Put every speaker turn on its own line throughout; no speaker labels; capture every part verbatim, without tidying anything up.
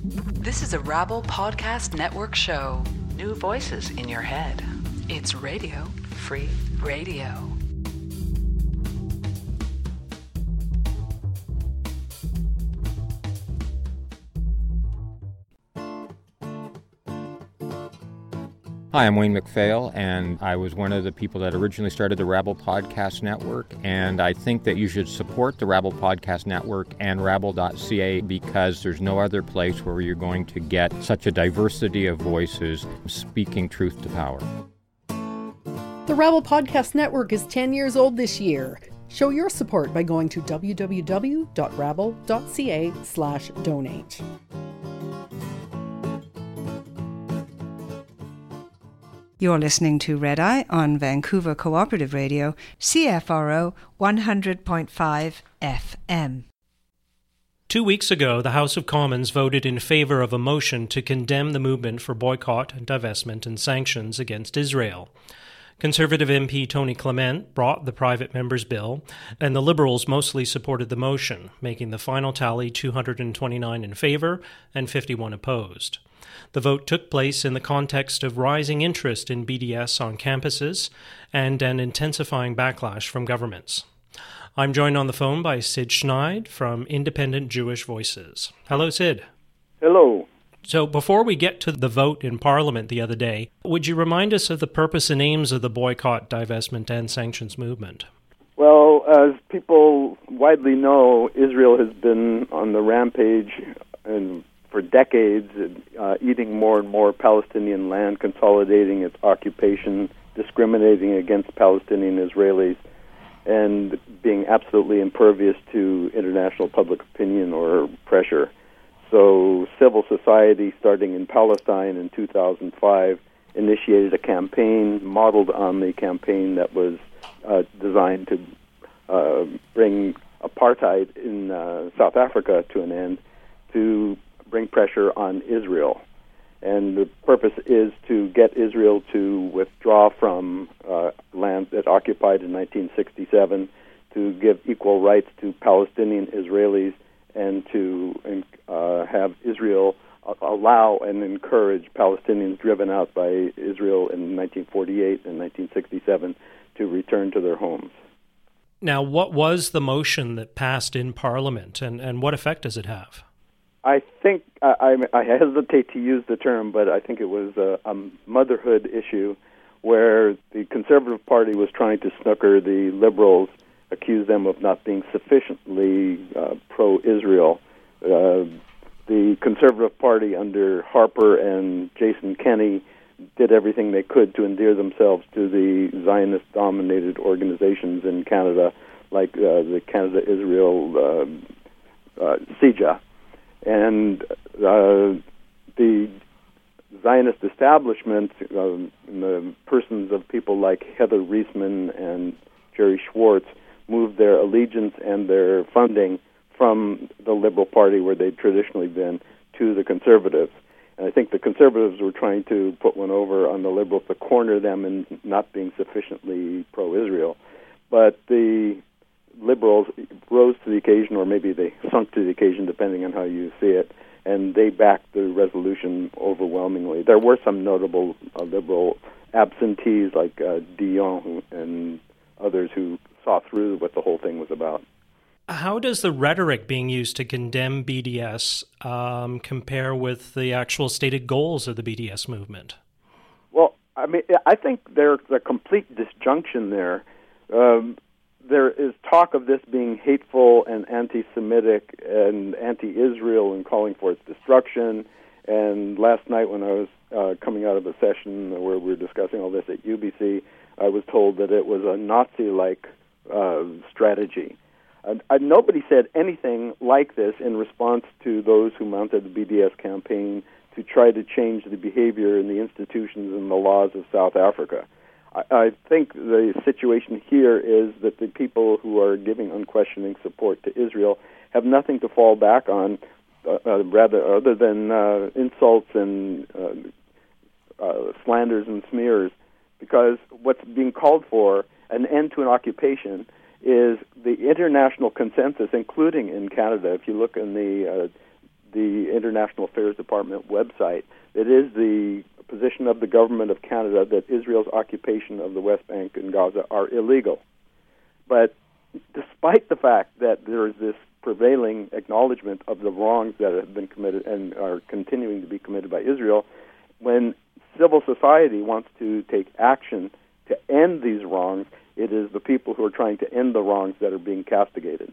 This is a Rabble Podcast Network show. New voices in your head. It's Radio Free Radio.
Hi, I'm Wayne MacPhail, and I was one of the people that originally started the Rabble Podcast Network, and I think that you should support the Rabble Podcast Network and rabble dot c a because there's no other place where you're going to get such a diversity of voices speaking truth to power.
The Rabble Podcast Network is ten years old this year. Show your support by going to w w w dot rabble dot c a slash donate.
You're listening to Red Eye on Vancouver Cooperative Radio, C F R O one hundred point five F M.
Two weeks ago, the House of Commons voted in favor of a motion to condemn the movement for boycott, divestment, and sanctions against Israel. Conservative M P Tony Clement brought the private member's bill, and the Liberals mostly supported the motion, making the final tally two hundred twenty-nine in favor and fifty-one opposed. The vote took place in the context of rising interest in B D S on campuses and an intensifying backlash from governments. I'm joined on the phone by Sid Schneid from Independent Jewish Voices. Hello, Sid.
Hello.
So before we get to the vote in Parliament the other day, would you remind us of the purpose and aims of the boycott, divestment, and sanctions movement?
Well, as people widely know, Israel has been on the rampage and for decades, uh, eating more and more Palestinian land, consolidating its occupation, discriminating against Palestinian Israelis, and being absolutely impervious to international public opinion or pressure. So civil society, starting in Palestine in two thousand five, initiated a campaign modeled on the campaign that was uh, designed to uh, bring apartheid in uh, South Africa to an end, to bring pressure on Israel. And the purpose is to get Israel to withdraw from uh, land that occupied in nineteen sixty-seven, to give equal rights to Palestinian Israelis, and to uh, have Israel allow and encourage Palestinians driven out by Israel in nineteen forty-eight and nineteen sixty-seven to return to their homes.
Now, what was the motion that passed in Parliament, and, and what effect does it have?
I think, I, I hesitate to use the term, but I think it was a, a motherhood issue where the Conservative Party was trying to snooker the Liberals, accuse them of not being sufficiently uh, pro-Israel. Uh, the Conservative Party under Harper and Jason Kenney did everything they could to endear themselves to the Zionist-dominated organizations in Canada, like uh, the Canada-Israel uh, uh, C J A. And uh, the Zionist establishment, uh, in the persons of people like Heather Reisman and Jerry Schwartz, moved their allegiance and their funding from the Liberal Party, where they'd traditionally been, to the Conservatives. And I think the Conservatives were trying to put one over on the Liberals to corner them in not being sufficiently pro-Israel. But the Liberals rose to the occasion, or maybe they sunk to the occasion, depending on how you see it, and they backed the resolution overwhelmingly. There were some notable uh, Liberal absentees, like uh, Dion and others, who saw through what the whole thing was about.
How does the rhetoric being used to condemn B D S um, compare with the actual stated goals of the B D S movement?
Well, I mean, I think there's a complete disjunction there. Um, There is talk of this being hateful and anti-Semitic and anti-Israel and calling for its destruction. And last night when I was uh, coming out of a session where we were discussing all this at U B C, I was told that it was a Nazi-like uh, strategy. Uh, uh, nobody said anything like this in response to those who mounted the B D S campaign to try to change the behavior in the institutions and the laws of South Africa. I think the situation here is that the people who are giving unquestioning support to Israel have nothing to fall back on, uh, uh, rather other than uh, insults and uh, uh, slanders and smears, because what's being called for, an end to an occupation, is the international consensus, including in Canada. If you look in the uh, the International Affairs Department website. It is the position of the government of Canada that Israel's occupation of the West Bank and Gaza are illegal. But despite the fact that there is this prevailing acknowledgement of the wrongs that have been committed and are continuing to be committed by Israel, when civil society wants to take action to end these wrongs, it is the people who are trying to end the wrongs that are being castigated.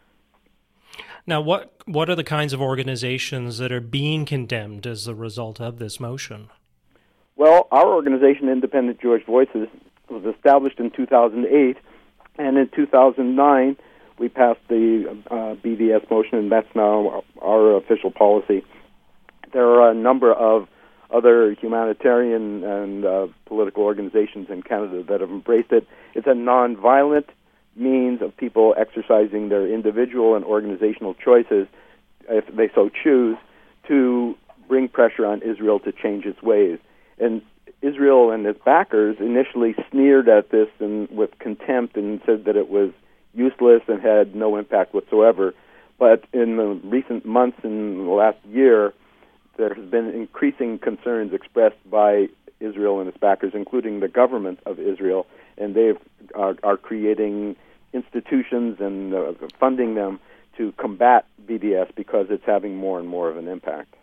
Now, what what are the kinds of organizations that are being condemned as a result of this motion?
Well, our organization, Independent Jewish Voices, was established in two thousand eight, and in two thousand nine we passed the uh, B D S motion, and that's now our official policy. There are a number of other humanitarian and uh, political organizations in Canada that have embraced it. It's a nonviolent means of people exercising their individual and organizational choices, if they so choose, to bring pressure on Israel to change its ways. And Israel and its backers initially sneered at this and with contempt and said that it was useless and had no impact whatsoever. But in the recent months, in the last year, there has been increasing concerns expressed by Israel and its backers, including the government of Israel, and they are, are creating institutions and uh, funding them to combat B D S because it's having more and more of an impact.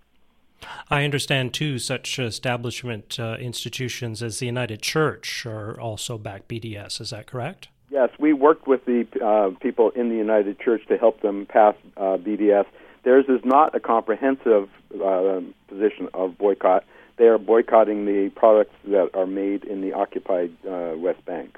I understand, too, such establishment uh, institutions as the United Church are also back B D S. Is that correct?
Yes, we worked with the uh, people in the United Church to help them pass uh, B D S. Theirs is not a comprehensive uh, position of boycott. They are boycotting the products that are made in the occupied uh, West Bank.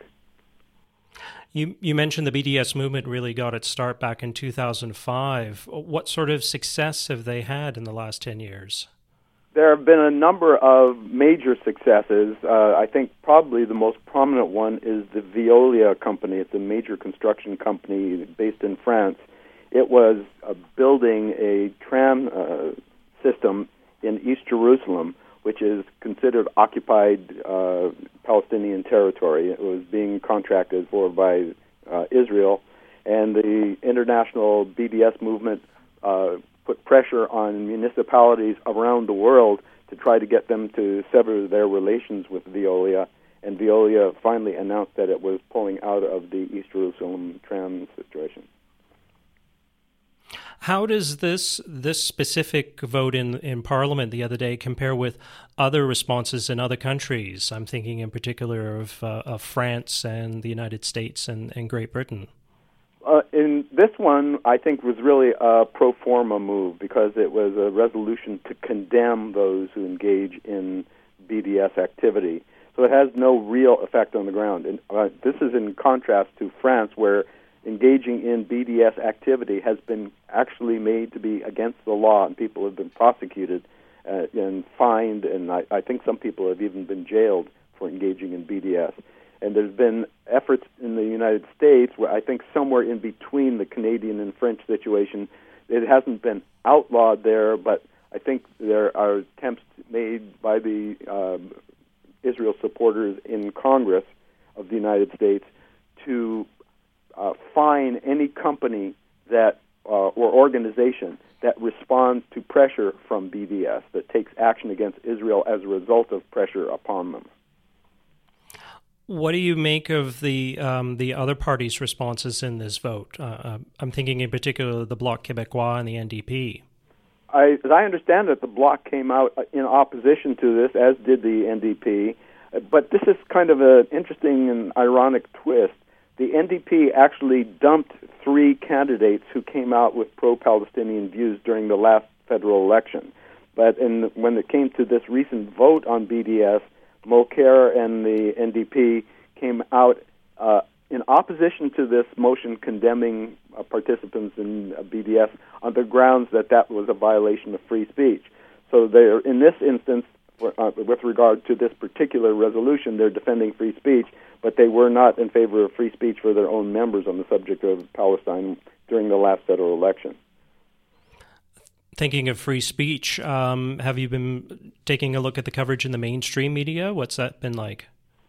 You you mentioned the B D S movement really got its start back in two thousand five. What sort of success have they had in the last ten years?
There have been a number of major successes. Uh, I think probably the most prominent one is the Veolia company. It's a major construction company based in France. It was uh, building a tram uh, system in East Jerusalem, which is considered occupied uh, Palestinian territory. It was being contracted for by uh, Israel, and the international B D S movement uh, put pressure on municipalities around the world to try to get them to sever their relations with Veolia, and Veolia finally announced that it was pulling out of the East Jerusalem tram situation.
How does this this specific vote in, in Parliament the other day compare with other responses in other countries? I'm thinking in particular of, uh, of France and the United States and, and Great Britain.
Uh, in this one, I think was really a pro forma move because it was a resolution to condemn those who engage in B D S activity. So it has no real effect on the ground. And uh, this is in contrast to France, where engaging in B D S activity has been actually made to be against the law, and people have been prosecuted uh, and fined, and I, I think some people have even been jailed for engaging in B D S. And there's been efforts in the United States where I think somewhere in between the Canadian and French situation, it hasn't been outlawed there, but I think there are attempts made by the um, Israel supporters in Congress of the United States to Uh, fine any company that uh, or organization that responds to pressure from B D S, that takes action against Israel as a result of pressure upon them.
What do you make of the um, the other parties' responses in this vote? Uh, I'm thinking in particular the Bloc Québécois and the N D P.
I, as I understand it, the Bloc came out in opposition to this, as did the N D P. But this is kind of an interesting and ironic twist. The N D P actually dumped three candidates who came out with pro-Palestinian views during the last federal election. But in, when it came to this recent vote on B D S, Mulcair and the N D P came out uh, in opposition to this motion condemning uh, participants in uh, B D S on the grounds that that was a violation of free speech. So they're, in this instance, for, uh, with regard to this particular resolution, they're defending free speech, but they were not in favor of free speech for their own members on the subject of Palestine during the last federal election.
Thinking of free speech, um, have you been taking a look at the coverage in the mainstream media? What's that been like?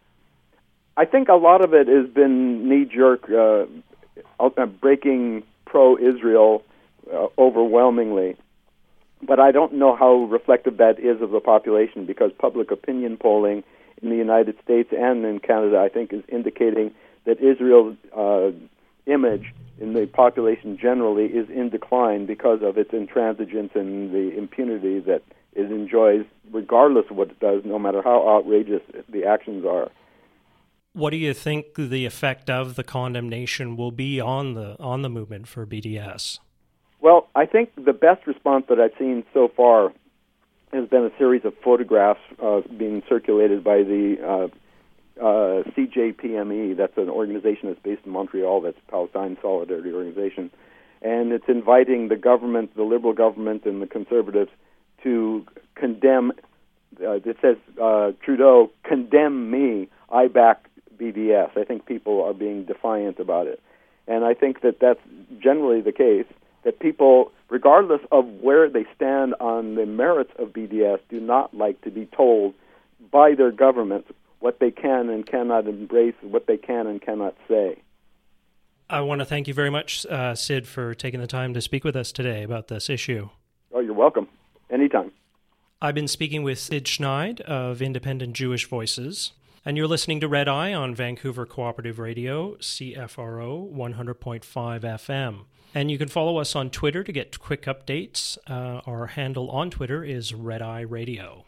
I think a lot of it has been knee-jerk, uh, breaking pro-Israel uh, overwhelmingly. but I don't know how reflective that is of the population, because public opinion polling in the United States and in Canada, I think, is indicating that Israel's uh, image in the population generally is in decline because of its intransigence and the impunity that it enjoys, regardless of what it does, no matter how outrageous the actions are.
What do you think the effect of the condemnation will be on the on the movement for B D S?
Well, I think the best response that I've seen so far has been a series of photographs uh, being circulated by the uh, uh, C J P M E. That's an organization that's based in Montreal. That's a Palestine Solidarity Organization. And it's inviting the government, the Liberal government and the Conservatives to condemn, uh, it says, uh, Trudeau, condemn me, I back B D S. I think people are being defiant about it. And I think that that's generally the case, that people, regardless of where they stand on the merits of B D S, do not like to be told by their government what they can and cannot embrace, what they can and cannot say.
I want to thank you very much, uh, Sid, for taking the time to speak with us today about this issue.
Oh, you're welcome. Anytime.
I've been speaking with Sid Schneid of Independent Jewish Voices, and you're listening to Red Eye on Vancouver Cooperative Radio, C F R O one hundred point five F M. And you can follow us on Twitter to get quick updates. Uh, our handle on Twitter is Red Eye Radio.